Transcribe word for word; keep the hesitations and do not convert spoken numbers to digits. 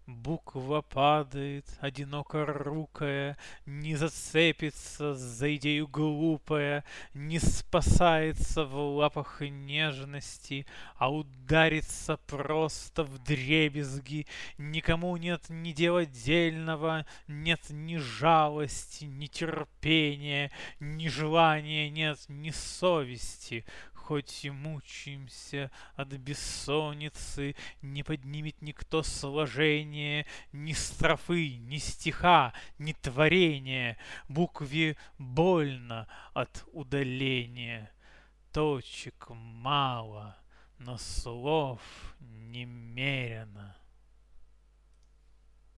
Буква падает, одинокорукая, не зацепится за идею глупая, не спасается в лапах нежности, а ударится просто вдребезги. Никому нет ни дела дельного, нет ни жалости, ни терпения, ни желания, нет ни совести. Хоть и мучаемся от бессонницы, не поднимет никто сложение, ни строфы, ни стиха, ни творения. Букве больно от удаления. Точек мало, но слов немерено.